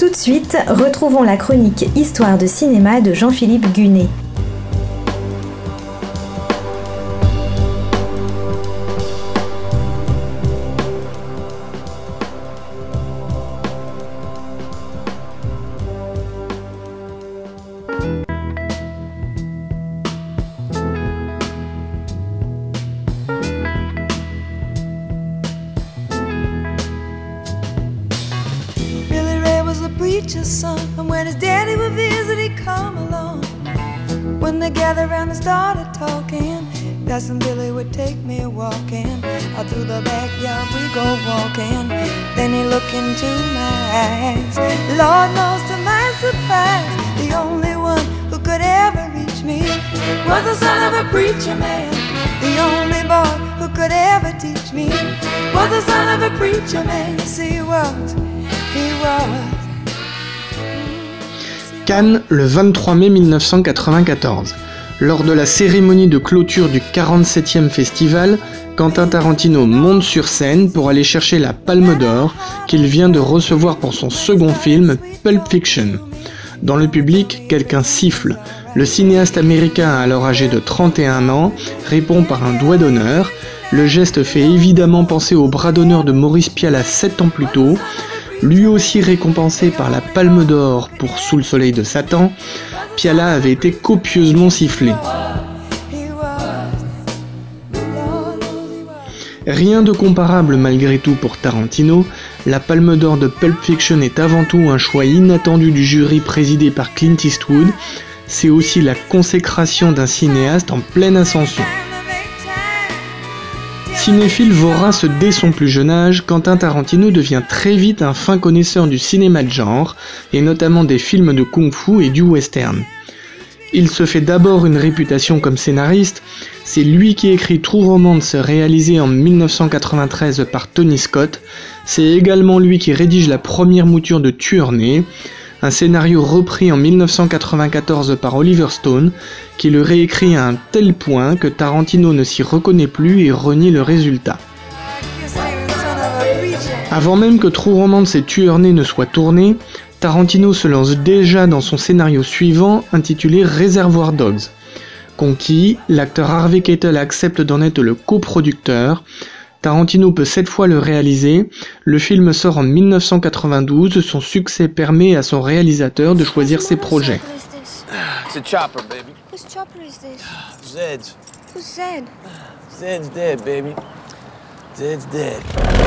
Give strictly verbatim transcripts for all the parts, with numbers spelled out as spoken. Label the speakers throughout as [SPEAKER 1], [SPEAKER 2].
[SPEAKER 1] Tout de suite, retrouvons la chronique Histoire de cinéma de Jean-Philippe Gunet.
[SPEAKER 2] Preacher's son, and when his daddy would visit, he'd come along. When they gathered around and started talking, Cousin Billy would take me walking. Out through the backyard we go walking. Then he looked into my eyes. Lord knows to my surprise, the only one who could ever reach me was the son of a preacher man. The only boy who could ever teach me was the son of a preacher man. Yes, he was, he was.
[SPEAKER 3] Cannes, le vingt-trois mai mille neuf cent quatre-vingt-quatorze. Lors de la cérémonie de clôture du quarante-septième festival, Quentin Tarantino monte sur scène pour aller chercher la Palme d'Or qu'il vient de recevoir pour son second film, Pulp Fiction. Dans le public, quelqu'un siffle. Le cinéaste américain, alors âgé de trente et un ans, répond par un doigt d'honneur. Le geste fait évidemment penser au bras d'honneur de Maurice Pialat sept ans plus tôt. Lui aussi récompensé par la Palme d'Or pour Sous le soleil de Satan, Pialat avait été copieusement sifflé. Rien de comparable malgré tout pour Tarantino, la Palme d'Or de Pulp Fiction est avant tout un choix inattendu du jury présidé par Clint Eastwood, c'est aussi la consécration d'un cinéaste en pleine ascension. Cinéphile vorace dès son plus jeune âge, Quentin Tarantino devient très vite un fin connaisseur du cinéma de genre, et notamment des films de kung-fu et du western. Il se fait d'abord une réputation comme scénariste, c'est lui qui écrit True Romance réalisé en mille neuf cent quatre-vingt-treize par Tony Scott, c'est également lui qui rédige la première mouture de Tueur né, un scénario repris en mille neuf cent quatre-vingt-quatorze par Oliver Stone, qui le réécrit à un tel point que Tarantino ne s'y reconnaît plus et renie le résultat. Avant même que True Romance et Tueur né ne soient tournés, Tarantino se lance déjà dans son scénario suivant, intitulé Reservoir Dogs. Conquis, l'acteur Harvey Keitel accepte d'en être le coproducteur. Tarantino peut cette fois le réaliser. Le film sort en mille neuf cent quatre-vingt-douze. Son succès permet à son réalisateur de choisir ses projets.
[SPEAKER 4] It's a chopper, baby.
[SPEAKER 5] Whose chopper is this?
[SPEAKER 4] Zed's.
[SPEAKER 5] Who's Zed?
[SPEAKER 4] Zed's dead, baby. Zed's dead.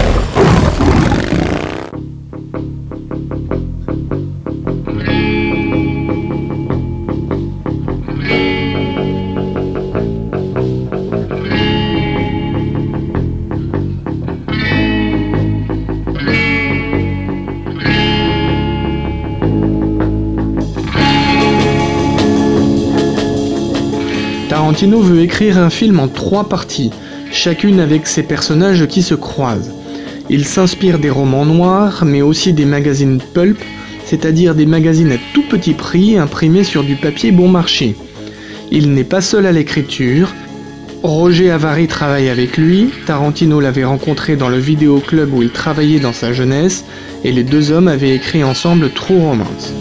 [SPEAKER 3] Tarantino veut écrire un film en trois parties, chacune avec ses personnages qui se croisent. Il s'inspire des romans noirs, mais aussi des magazines pulp, c'est-à-dire des magazines à tout petit prix imprimés sur du papier bon marché. Il n'est pas seul à l'écriture. Roger Avary travaille avec lui, Tarantino l'avait rencontré dans le vidéoclub où il travaillait dans sa jeunesse, et les deux hommes avaient écrit ensemble True Romance.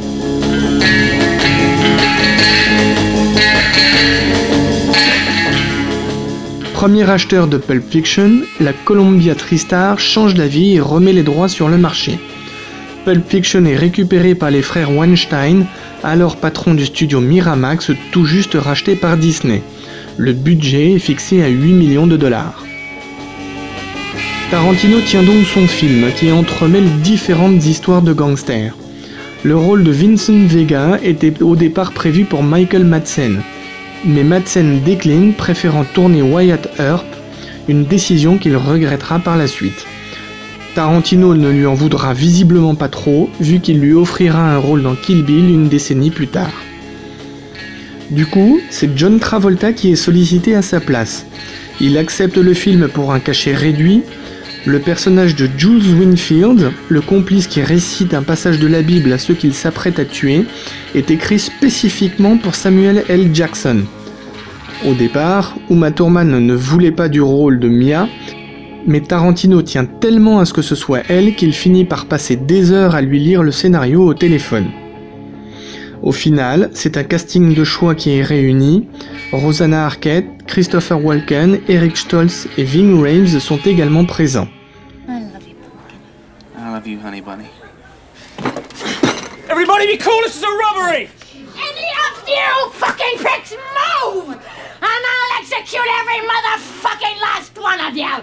[SPEAKER 3] Premier acheteur de Pulp Fiction, la Columbia TriStar change d'avis et remet les droits sur le marché. Pulp Fiction est récupéré par les frères Weinstein, alors patrons du studio Miramax, tout juste racheté par Disney. Le budget est fixé à huit millions de dollars. Tarantino tient donc son film, qui entremêle différentes histoires de gangsters. Le rôle de Vincent Vega était au départ prévu pour Michael Madsen. Mais Madsen décline, préférant tourner Wyatt Earp, une décision qu'il regrettera par la suite. Tarantino ne lui en voudra visiblement pas trop, vu qu'il lui offrira un rôle dans Kill Bill une décennie plus tard. Du coup, c'est John Travolta qui est sollicité à sa place. Il accepte le film pour un cachet réduit. Le personnage de Jules Winfield, le complice qui récite un passage de la Bible à ceux qu'il s'apprête à tuer, est écrit spécifiquement pour Samuel L. Jackson. Au départ, Uma Thurman ne voulait pas du rôle de Mia, Mais Tarantino tient tellement à ce que ce soit elle qu'il finit par passer des heures à lui lire le scénario au téléphone. Au final, c'est un casting de choix qui est réuni. Rosanna Arquette, Christopher Walken, Eric Stoltz et Ving Rhames sont également présents.
[SPEAKER 6] I love you, Pumpkin.
[SPEAKER 4] I love you, honey bunny.
[SPEAKER 7] Everybody be cool, this is a robbery!
[SPEAKER 8] Any of you fucking pricks move! And I'll execute every motherfucking last one of you!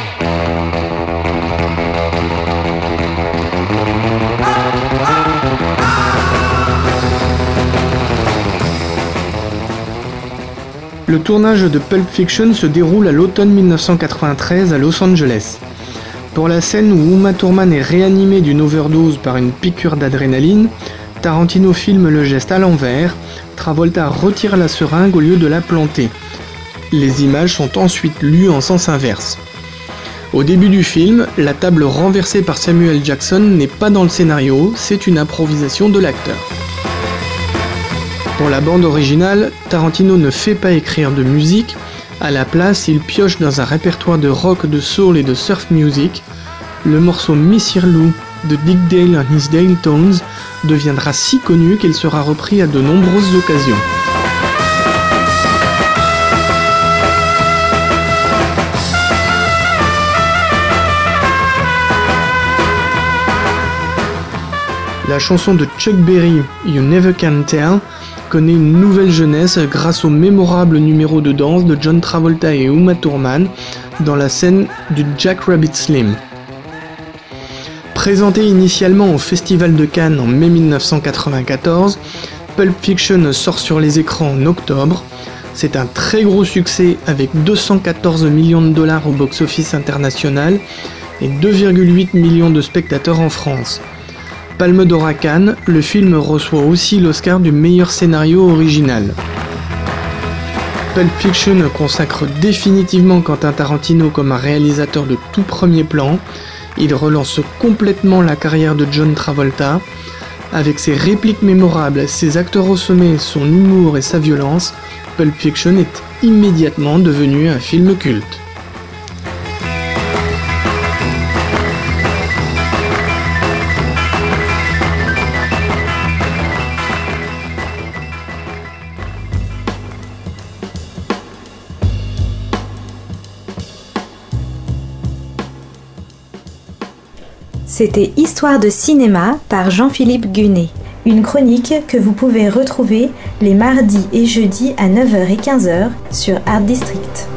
[SPEAKER 3] Le tournage de Pulp Fiction se déroule à l'automne mille neuf cent quatre-vingt-treize à Los Angeles. Pour la scène où Uma Thurman est réanimée d'une overdose par une piqûre d'adrénaline, Tarantino filme le geste à l'envers, Travolta retire la seringue au lieu de la planter. Les images sont ensuite lues en sens inverse. Au début du film, la table renversée par Samuel Jackson n'est pas dans le scénario, c'est une improvisation de l'acteur. Pour la bande originale, Tarantino ne fait pas écrire de musique, à la place il pioche dans un répertoire de rock, de soul et de surf music. Le morceau Mister Lou de Dick Dale and His Dale Tones deviendra si connu qu'il sera repris à de nombreuses occasions. La chanson de Chuck Berry, You Never Can Tell, connaît une nouvelle jeunesse grâce au mémorable numéro de danse de John Travolta et Uma Thurman dans la scène du Jack Rabbit Slim. Présenté initialement au Festival de Cannes en mai mille neuf cent quatre-vingt-quatorze, Pulp Fiction sort sur les écrans en octobre. C'est un très gros succès avec deux cent quatorze millions de dollars au box-office international et deux virgule huit millions de spectateurs en France. Palme d'Or à Cannes, le film reçoit aussi l'Oscar du meilleur scénario original. Pulp Fiction consacre définitivement Quentin Tarantino comme un réalisateur de tout premier plan. Il relance complètement la carrière de John Travolta. Avec ses répliques mémorables, ses acteurs au sommet, son humour et sa violence, Pulp Fiction est immédiatement devenu un film culte.
[SPEAKER 1] C'était Histoire de cinéma par Jean-Philippe Gunet, une chronique que vous pouvez retrouver les mardis et jeudis à neuf heures et quinze heures sur Art District.